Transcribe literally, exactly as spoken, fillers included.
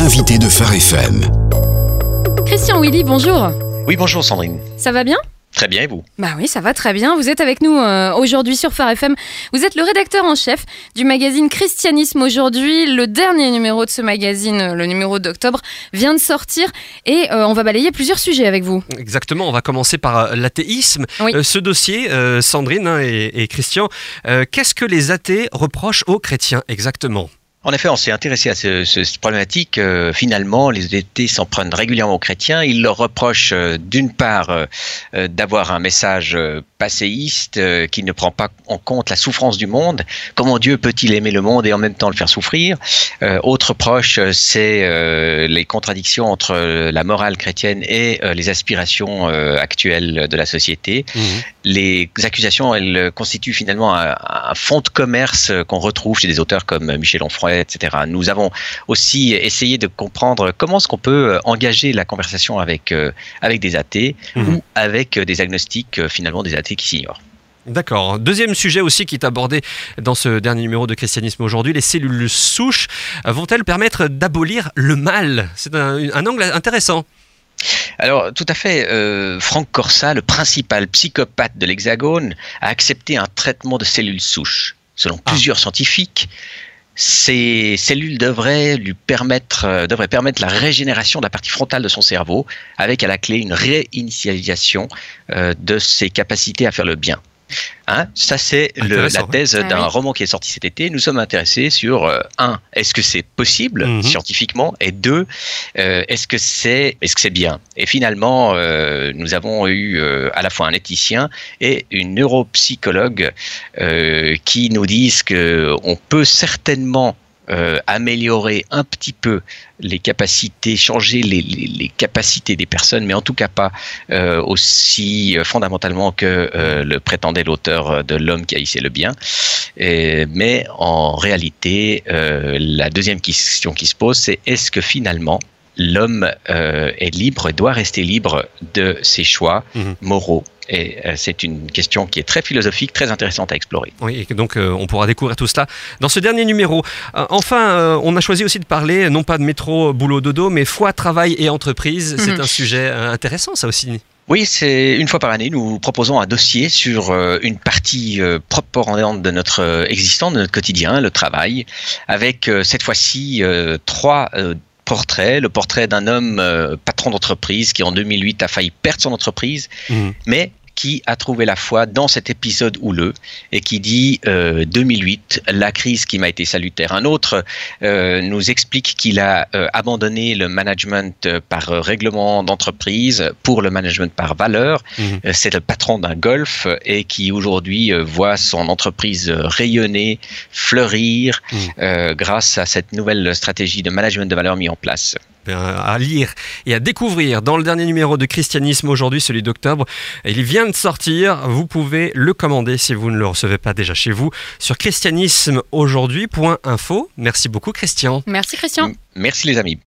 l'invité de Phare F M. Christian Willy, bonjour. Oui, bonjour Sandrine. Ça va bien ? Très bien, et vous ? Bah oui, ça va très bien. Vous êtes avec nous euh, aujourd'hui sur Phare F M. Vous êtes le rédacteur en chef du magazine Christianisme aujourd'hui. Le dernier numéro de ce magazine, le numéro d'octobre, vient de sortir et euh, on va balayer plusieurs sujets avec vous. Exactement, on va commencer par l'athéisme. Oui. Euh, ce dossier, euh, Sandrine hein, et, et Christian, euh, qu'est-ce que les athées reprochent aux chrétiens exactement ? En effet, on s'est intéressé à ce, ce, cette problématique. Euh, finalement, les athées s'en prennent régulièrement aux chrétiens. Ils leur reprochent euh, d'une part euh, d'avoir un message euh, passéiste euh, qui ne prend pas en compte la souffrance du monde. Comment Dieu peut-il aimer le monde et en même temps le faire souffrir ? euh, Autre reproche, c'est euh, les contradictions entre la morale chrétienne et euh, les aspirations euh, actuelles de la société. Mmh. Les accusations, elles constituent finalement un, un fonds de commerce qu'on retrouve chez des auteurs comme Michel Onfray, et cetera. Nous avons aussi essayé de comprendre comment est-ce qu'on peut engager la conversation avec, euh, avec des athées mmh. ou avec des agnostiques, euh, finalement des athées qui s'ignorent. D'accord. Deuxième sujet aussi qui est abordé dans ce dernier numéro de Christianisme aujourd'hui, les cellules souches vont-elles permettre d'abolir le mal ? C'est un, un angle intéressant. Alors, tout à fait. Euh, Franck Corsa, le principal psychopathe de l'Hexagone, a accepté un traitement de cellules souches. Selon ah. plusieurs scientifiques, ces cellules devraient lui permettre, euh, devraient permettre la régénération de la partie frontale de son cerveau, avec à la clé une réinitialisation euh, de ses capacités à faire le bien. Hein, ça, c'est le, la thèse hein. d'un ah oui. roman qui est sorti cet été. Nous sommes intéressés sur, euh, un, est-ce que c'est possible mmh. scientifiquement ? Et deux, euh, est-ce que c'est, est-ce que c'est bien ? Et finalement, euh, nous avons eu euh, à la fois un éthicien et une neuropsychologue euh, qui nous disent qu'on peut certainement Euh, améliorer un petit peu les capacités, changer les, les, les capacités des personnes, mais en tout cas pas euh, aussi euh, fondamentalement que euh, le prétendait l'auteur de L'homme qui haïssait le bien. Et, mais en réalité, euh, la deuxième question qui se pose, c'est est-ce que finalement l'homme euh, est libre, doit rester libre de ses choix mmh. moraux ? Et euh, c'est une question qui est très philosophique, très intéressante à explorer. Oui, et donc euh, on pourra découvrir tout cela dans ce dernier numéro. Euh, enfin, euh, on a choisi aussi de parler, non pas de métro, boulot, dodo, mais foi, travail et entreprise. Mmh. C'est un sujet euh, intéressant, ça aussi. Oui, c'est une fois par année, nous proposons un dossier sur euh, une partie euh, proprement de notre euh, existence, de notre quotidien, le travail, avec euh, cette fois-ci euh, trois euh, portrait, le portrait d'un homme euh, patron d'entreprise qui en deux mille huit a failli perdre son entreprise, mmh. mais qui a trouvé la foi dans cet épisode houleux et qui dit euh, deux mille huit, la crise qui m'a été salutaire. Un autre euh, nous explique qu'il a euh, abandonné le management par euh, règlement d'entreprise pour le management par valeur. Mmh. Euh, c'est le patron d'un golf et qui aujourd'hui euh, voit son entreprise rayonner, fleurir mmh. euh, grâce à cette nouvelle stratégie de management de valeur mise en place. À lire et à découvrir dans le dernier numéro de Christianisme aujourd'hui, celui d'octobre. Il vient de sortir, vous pouvez le commander si vous ne le recevez pas déjà chez vous sur christianisme aujourd'hui point info. Merci beaucoup Christian. Merci Christian. Merci les amis.